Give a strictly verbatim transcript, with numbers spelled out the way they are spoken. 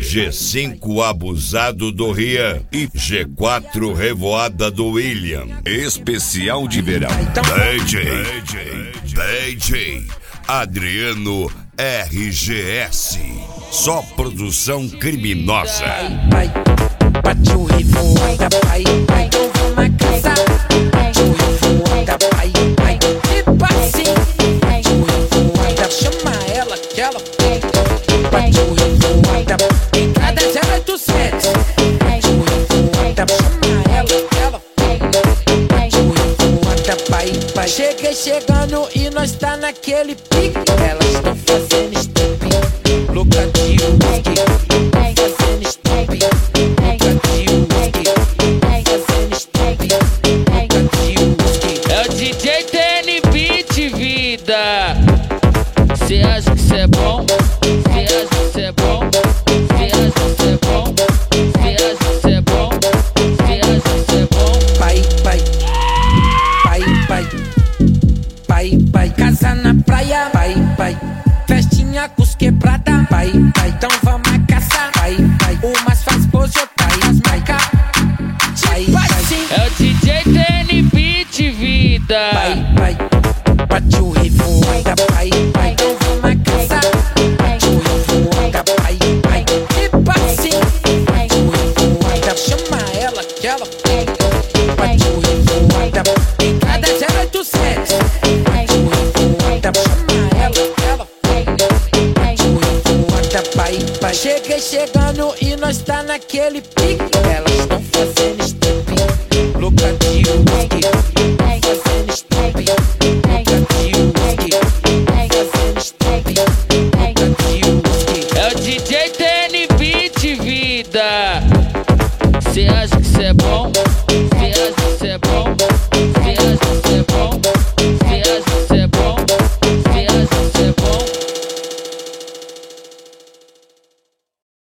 G cinco abusado do Rian e G quatro revoada do William. Especial de verão. D J, D J Adriano R G S. Só produção criminosa. Pai, bate o revoada, pai, pai, então vamos casar. Bate o revoada, pai, pai, tipo assim. Bate o revoada, chama ela que ela bate o revoada, em cada zero oito sete. Bate o revoada, chama ela que ela bate o revoada, pai, pai. Cheguei chegando e nós tá naquele pique. Elas estão fazendo step, louca de whisky, fazendo step, louca de whisky, fazendo step, louca de whisky. É o D J T N Beat, vida. Cê acha que cê é bom? Cê acha que cê é bom? Cê acha que cê é bom? Cê acha que cê é bom? Cê acha que cê é bom? Pai, pai, pai, pai, pai, pai, casa na praia, pai, pai, festinha com os quebrada, pai, pai, então vamos caçar, pai, pai, umas faz pose, outras marca, pai, pai, é o D J T N Beat, vida. pai, pai, bate o revoada, pai, pai, então vamos caçar, bate o revoada, pai, pai, tipo assim, bate o revoada, chama ela que ela bate o revoada, em cada zero oito sete, bate o revoada, chama ela que ela bate o revoada, pai, pai. Cheguei chegando e nós tá naquele pique. Elas estão fazendo step, louca de whisky, fazendo step, louca de whisky, fazendo step, louca de whisky. É o D J T N Beat, vida. Cê acha que cê é bom?